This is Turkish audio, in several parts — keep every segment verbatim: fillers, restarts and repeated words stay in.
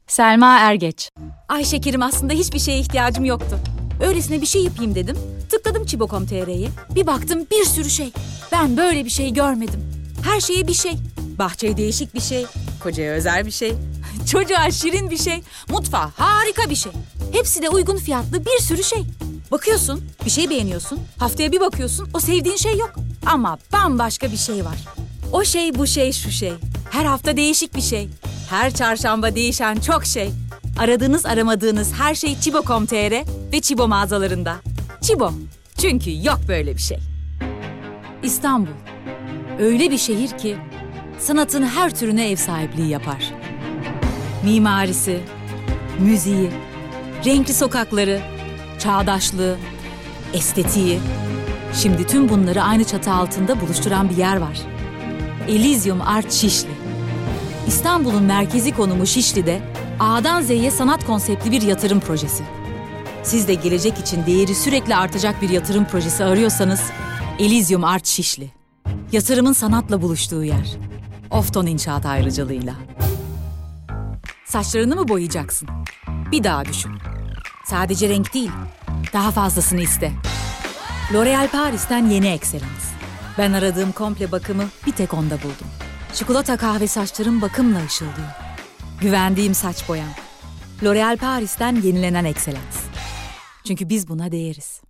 Selma Ergeç. Ay şekerim, aslında hiçbir şeye ihtiyacım yoktu. Öylesine bir şey yapayım dedim. Tıkladım çibo nokta com nokta tr'ye. Bir baktım bir sürü şey. Ben böyle bir şey görmedim. Her şeye bir şey. Bahçeye değişik bir şey. Kocaya özel bir şey. Çocuğa şirin bir şey. Mutfağa harika bir şey. Hepsi de uygun fiyatlı bir sürü şey. Bakıyorsun, bir şey beğeniyorsun. Haftaya bir bakıyorsun, o sevdiğin şey yok. Ama bambaşka bir şey var. O şey, bu şey, şu şey. Her hafta değişik bir şey. Her çarşamba değişen çok şey. Aradığınız aramadığınız her şey çibo nokta com nokta tr ve Çibo mağazalarında. Çibo. Çünkü yok böyle bir şey. İstanbul. Öyle bir şehir ki sanatın her türüne ev sahipliği yapar. Mimarisi, müziği, renkli sokakları, çağdaşlığı, estetiği. Şimdi tüm bunları aynı çatı altında buluşturan bir yer var. Elysium Art Şişli. İstanbul'un merkezi konumu Şişli'de A'dan Z'ye sanat konseptli bir yatırım projesi. Siz de gelecek için değeri sürekli artacak bir yatırım projesi arıyorsanız Elysium Art Şişli. Yatırımın sanatla buluştuğu yer. Ofton İnşaat ayrıcalığıyla. Saçlarını mı boyayacaksın? Bir daha düşün. Sadece renk değil, daha fazlasını iste. L'Oréal Paris'ten yeni Excellence. Ben aradığım komple bakımı bir tek onda buldum. Çikolata kahve saçlarım bakımla ışıldıyor. Güvendiğim saç boyam. L'Oréal Paris'ten yenilenen Excellence. Çünkü biz buna değeriz.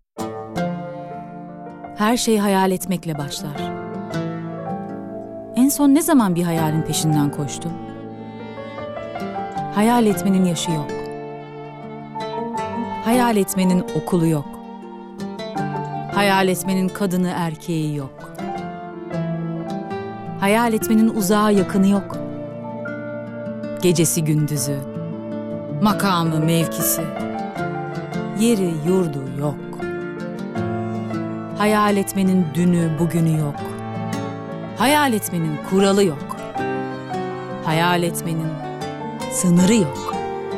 Her şey hayal etmekle başlar. En son ne zaman bir hayalin peşinden koştu? Hayal etmenin yaşı yok. Hayal etmenin okulu yok. Hayal etmenin kadını erkeği yok. Hayal etmenin uzağa yakını yok. Gecesi gündüzü, makamı mevkisi, yeri yurdu yok. Hayal etmenin dünü bugünü yok. Hayal etmenin kuralı yok. Hayal etmenin sınırı yok.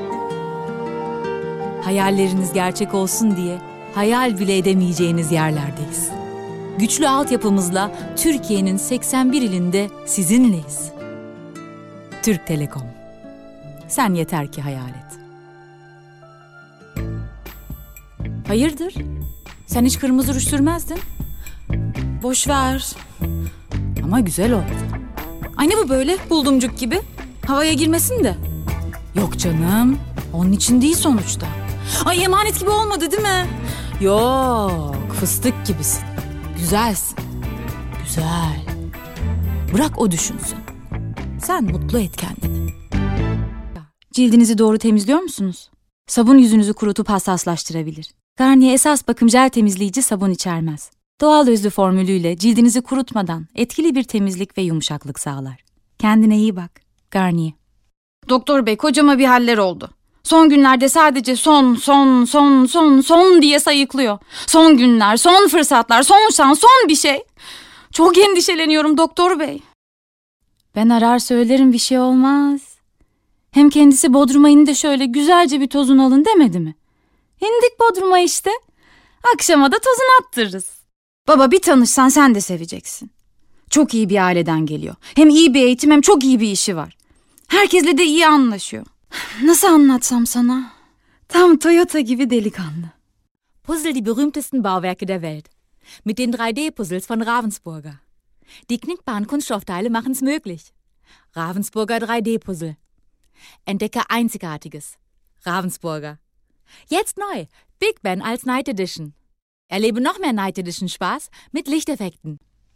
Hayalleriniz gerçek olsun diye hayal bile edemeyeceğiniz yerlerdeyiz. Güçlü altyapımızla Türkiye'nin seksen bir ilinde sizinleyiz. Türk Telekom. Sen yeter ki hayal et. Hayırdır? Sen hiç kırmızı ruj sürmezdin. Boş ver. Ama güzel oldu. Ay ne bu böyle buldumcuk gibi? Havaya girmesin de. Yok canım. Onun için değil sonuçta. Ay emanet gibi olmadı değil mi? Yok, fıstık gibisin. Güzelsin. Güzel. Bırak o düşünsün. Sen mutlu et kendini. Cildinizi doğru temizliyor musunuz? Sabun yüzünüzü kurutup hassaslaştırabilir. Garnier esas bakım jel temizleyici sabun içermez. Doğal özlü formülüyle cildinizi kurutmadan etkili bir temizlik ve yumuşaklık sağlar. Kendine iyi bak. Garnier. Doktor bey, kocama bir haller oldu. Son günlerde sadece son, son, son, son, son diye sayıklıyor. Son günler, son fırsatlar, son şans, son bir şey. Çok endişeleniyorum doktor bey. Ben arar söylerim, bir şey olmaz. Hem kendisi Bodrum'a indi, şöyle güzelce bir tozunu alın demedi mi? İndik Bodrum'a işte. Akşama da tozunu attırırız. Baba, bir tanışsan sen de seveceksin. Çok iyi bir aileden geliyor. Hem iyi bir eğitim hem çok iyi bir işi var. Herkesle de iyi anlaşıyor. Nasıl anlatsam sana? Tam Toyota gibi delikanlı. Puzzle, die berühmtesten Bauwerke der Welt. Mit den drei D-Puzzles von Ravensburger. Die knickbaren Kunststoffteile machen's möglich. Ravensburger drei D-Puzzle. Entdecke Einzigartiges. Ravensburger. Jetzt neu. Big Ben als Night Edition. Erlebe noch mehr Night Edition Spaß mit Lichteffekten.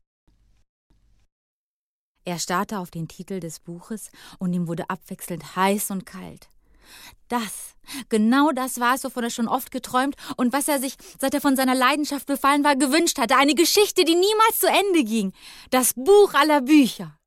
Er starrte auf den Titel des Buches und ihm wurde abwechselnd heiß und kalt. Das, genau das war es, wovon er schon oft geträumt und was er sich, seit er von seiner Leidenschaft befallen war, gewünscht hatte. Eine Geschichte, die niemals zu Ende ging. Das Buch aller Bücher.